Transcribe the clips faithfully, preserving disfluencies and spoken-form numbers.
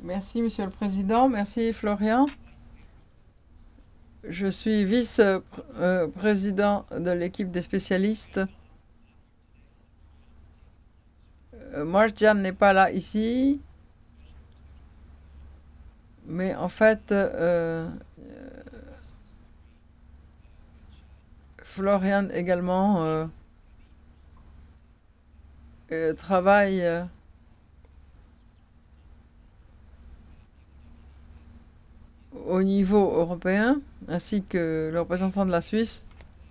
Merci, Monsieur le Président. Merci, Florian. Je suis vice-président de l'équipe des spécialistes. Euh, Marjan n'est pas là ici, mais en fait, euh, Florian également euh, euh, travaille euh, au niveau européen, ainsi que le représentant de la Suisse.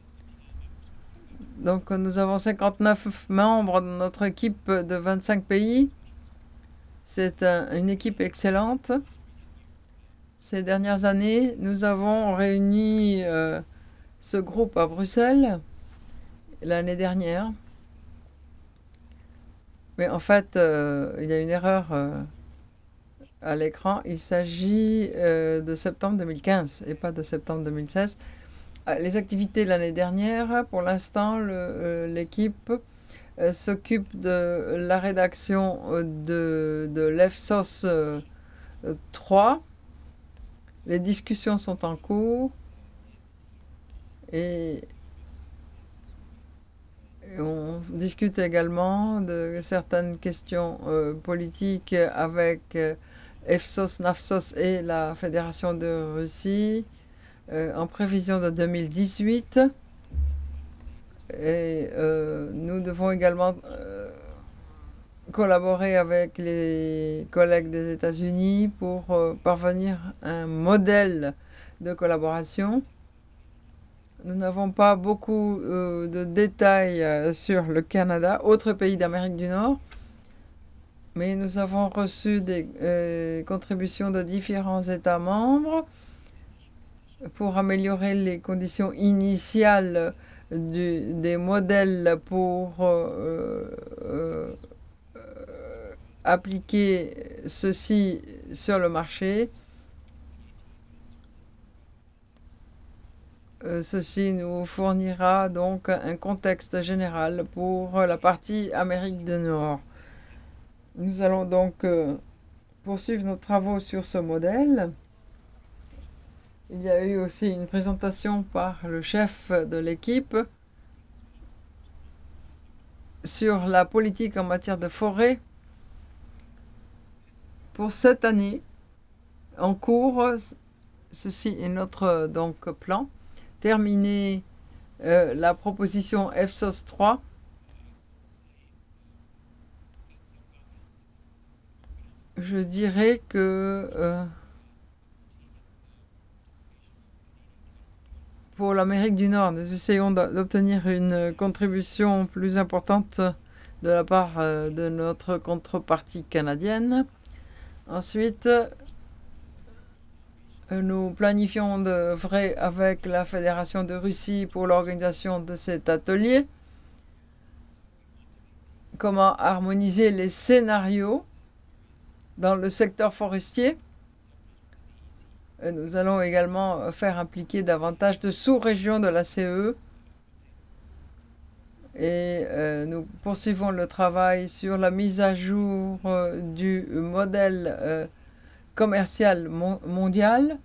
Donc nous avons cinquante-neuf membres dans notre équipe de vingt-cinq pays. C'est un, une équipe excellente. Ces dernières années, nous avons réuni euh, ce groupe à Bruxelles l'année dernière. Mais en fait, euh, il y a une erreur euh, à l'écran. Il s'agit euh, de septembre deux mille quinze et pas de septembre deux mille seize. Ah, les activités l'année dernière, pour l'instant, le, euh, l'équipe euh, s'occupe de la rédaction euh, de, de l'E F S O S euh, trois. Les discussions sont en cours et on discute également de certaines questions euh, politiques avec euh, F S O S, N A F S O S et la Fédération de Russie euh, en prévision de deux mille dix-huit. Et euh, nous devons également euh, collaborer avec les collègues des États-Unis pour euh, parvenir à un modèle de collaboration. Nous n'avons pas beaucoup euh, de détails euh, sur le Canada, autre pays d'Amérique du Nord, mais nous avons reçu des euh, contributions de différents États membres pour améliorer les conditions initiales du, des modèles pour euh, euh, euh, appliquer ceci sur le marché. Euh, ceci nous fournira donc un contexte général pour la partie Amérique du Nord. Nous allons donc euh, poursuivre nos travaux sur ce modèle. Il y a eu aussi une présentation par le chef de l'équipe sur la politique en matière de forêt pour cette année en cours. Ceci est notre donc plan. Terminer euh, la proposition F S O S trois. Je dirais que euh, pour l'Amérique du Nord, nous essayons d'obtenir une contribution plus importante de la part euh, de notre contrepartie canadienne. Ensuite, nous planifions d'œuvrer avec la Fédération de Russie pour l'organisation de cet atelier. Comment harmoniser les scénarios dans le secteur forestier. Nous allons également faire impliquer davantage de sous-régions de la C E E. Et euh, nous poursuivons le travail sur la mise à jour euh, du modèle euh, commercial mon- mondial.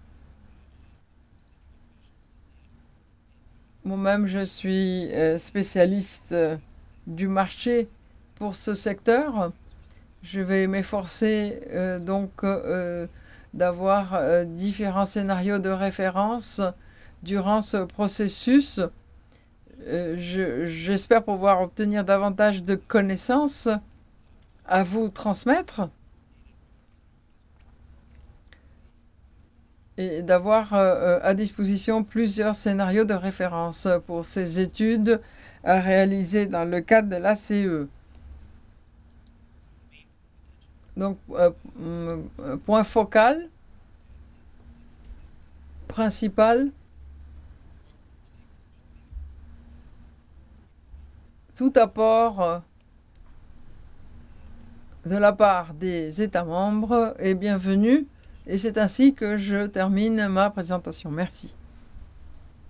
Moi-même, je suis euh, spécialiste euh, du marché pour ce secteur. Je vais m'efforcer euh, donc euh, d'avoir euh, différents scénarios de référence durant ce processus. Euh, je- j'espère pouvoir obtenir davantage de connaissances à vous transmettre et d'avoir euh, à disposition plusieurs scénarios de référence pour ces études à réaliser dans le cadre de l'A C E. Donc, euh, point focal, principal, tout apport de la part des États membres est bienvenu et c'est ainsi que je termine ma présentation. Merci.